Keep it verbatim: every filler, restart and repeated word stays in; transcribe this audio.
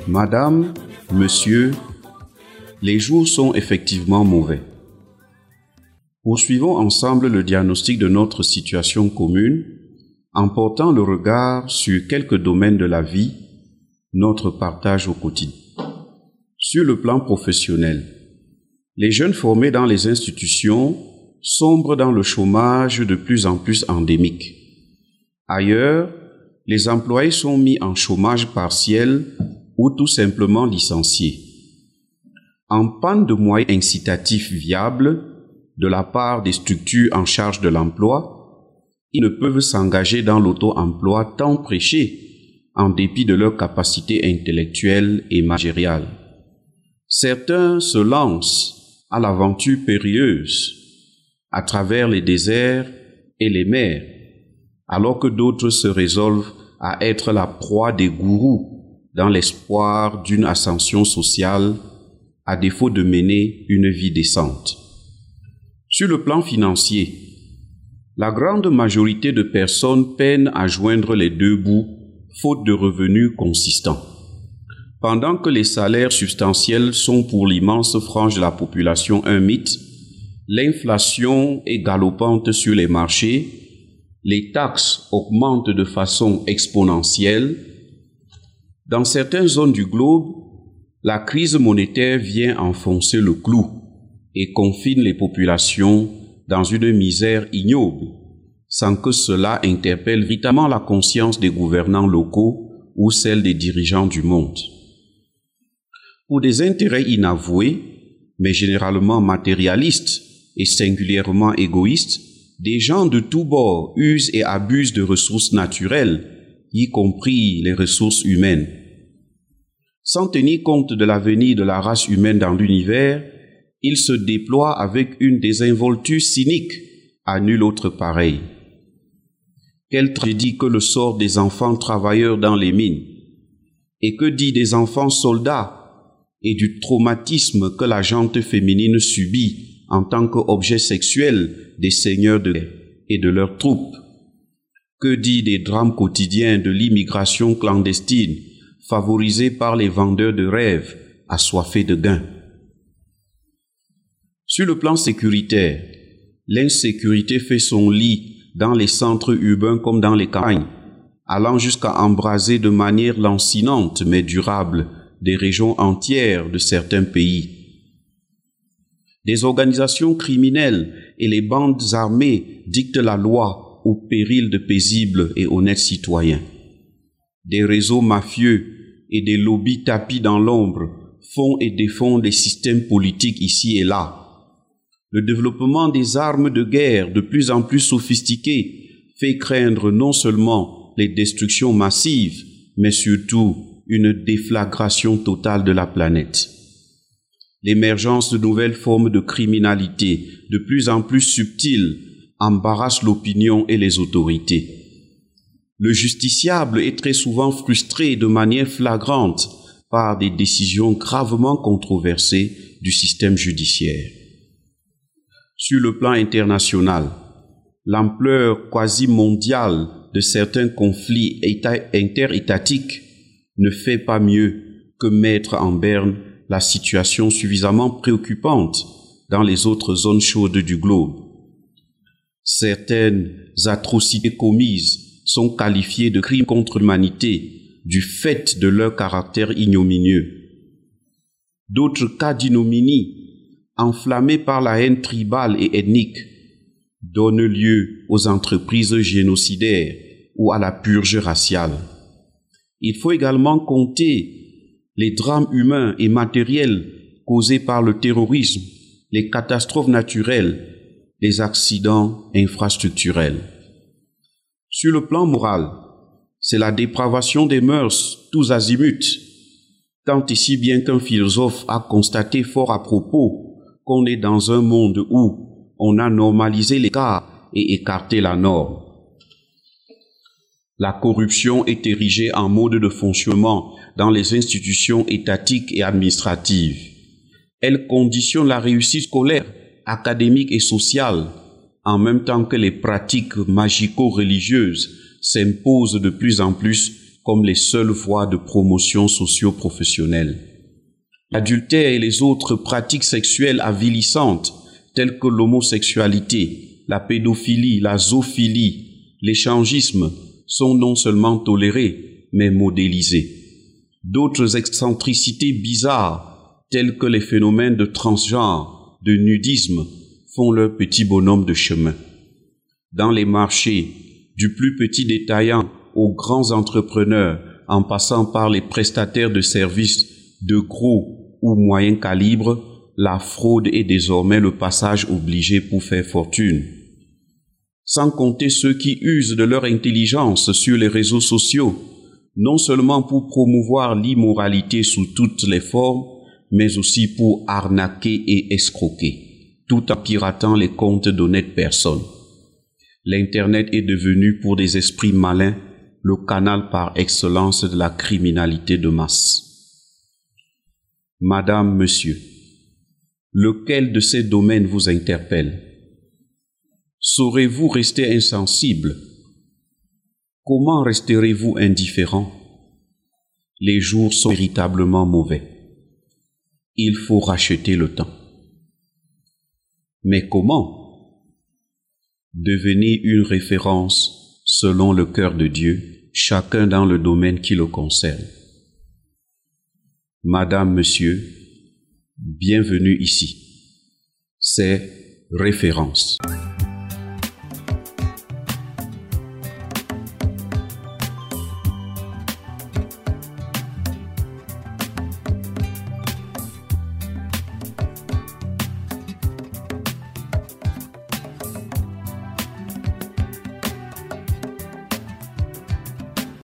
Madame, Monsieur, les jours sont effectivement mauvais. Poursuivons ensemble le diagnostic de notre situation commune en portant le regard sur quelques domaines de la vie, notre partage au quotidien. Sur le plan professionnel, les jeunes formés dans les institutions sombrent dans le chômage de plus en plus endémique. Ailleurs, les employés sont mis en chômage partiel ou tout simplement licenciés. En panne de moyens incitatifs viables de la part des structures en charge de l'emploi, ils ne peuvent s'engager dans l'auto-emploi tant prêché en dépit de leur capacité intellectuelle et managériale. Certains se lancent à l'aventure périlleuse à travers les déserts et les mers, alors que d'autres se résolvent à être la proie des gourous dans l'espoir d'une ascension sociale à défaut de mener une vie décente. Sur le plan financier, la grande majorité de personnes peinent à joindre les deux bouts faute de revenus consistants. Pendant que les salaires substantiels sont pour l'immense frange de la population un mythe, l'inflation est galopante sur les marchés, les taxes augmentent de façon exponentielle. Dans certaines zones du globe, la crise monétaire vient enfoncer le clou et confine les populations dans une misère ignoble, sans que cela interpelle véritablement la conscience des gouvernants locaux ou celle des dirigeants du monde. Pour des intérêts inavoués, mais généralement matérialistes et singulièrement égoïstes, des gens de tous bords usent et abusent de ressources naturelles, y compris les ressources humaines. Sans tenir compte de l'avenir de la race humaine dans l'univers, ils se déploient avec une désinvolture cynique à nul autre pareil. Quelle tragédie que le sort des enfants travailleurs dans les mines, et que dit des enfants soldats et du traumatisme que la gente féminine subit en tant qu'objet sexuel des seigneurs de guerre et de leurs troupes. Que dit des drames quotidiens de l'immigration clandestine favorisée par les vendeurs de rêves assoiffés de gains. Sur le plan sécuritaire, l'insécurité fait son lit dans les centres urbains comme dans les campagnes, allant jusqu'à embraser de manière lancinante mais durable des régions entières de certains pays. Des organisations criminelles et les bandes armées dictent la loi au péril de paisibles et honnêtes citoyens. Des réseaux mafieux et des lobbies tapis dans l'ombre font et défont des systèmes politiques ici et là. Le développement des armes de guerre de plus en plus sophistiquées fait craindre non seulement les destructions massives, mais surtout une déflagration totale de la planète. L'émergence de nouvelles formes de criminalité de plus en plus subtiles embarrasse l'opinion et les autorités. Le justiciable est très souvent frustré de manière flagrante par des décisions gravement controversées du système judiciaire. Sur le plan international, l'ampleur quasi mondiale de certains conflits interétatiques ne fait pas mieux que mettre en berne la situation suffisamment préoccupante dans les autres zones chaudes du globe. Certaines atrocités commises sont qualifiées de crimes contre l'humanité du fait de leur caractère ignominieux. D'autres cas d'ignominie, enflammés par la haine tribale et ethnique, donnent lieu aux entreprises génocidaires ou à la purge raciale. Il faut également compter les drames humains et matériels causés par le terrorisme, les catastrophes naturelles, les accidents infrastructurels. Sur le plan moral, c'est la dépravation des mœurs tous azimuts, tant et si bien qu'un philosophe a constaté fort à propos qu'on est dans un monde où on a normalisé l'écart et écarté la norme. La corruption est érigée en mode de fonctionnement dans les institutions étatiques et administratives. Elle conditionne la réussite scolaire, académique et sociale, en même temps que les pratiques magico-religieuses s'imposent de plus en plus comme les seules voies de promotion socio-professionnelle. L'adultère et les autres pratiques sexuelles avilissantes, telles que l'homosexualité, la pédophilie, la zoophilie, l'échangisme, sont non seulement tolérés, mais modélisés. D'autres excentricités bizarres, telles que les phénomènes de transgenre, de nudisme, font leur petit bonhomme de chemin. Dans les marchés, du plus petit détaillant aux grands entrepreneurs, en passant par les prestataires de services de gros ou moyen calibre, la fraude est désormais le passage obligé pour faire fortune. Sans compter ceux qui usent de leur intelligence sur les réseaux sociaux, non seulement pour promouvoir l'immoralité sous toutes les formes, mais aussi pour arnaquer et escroquer, tout en piratant les comptes d'honnêtes personnes. L'Internet est devenu pour des esprits malins le canal par excellence de la criminalité de masse. Madame, Monsieur, lequel de ces domaines vous interpelle? Saurez-vous rester insensible? Comment resterez-vous indifférent? Les jours sont véritablement mauvais. Il faut racheter le temps. Mais comment? Devenez une référence selon le cœur de Dieu, chacun dans le domaine qui le concerne. Madame, Monsieur, bienvenue ici. C'est Référence.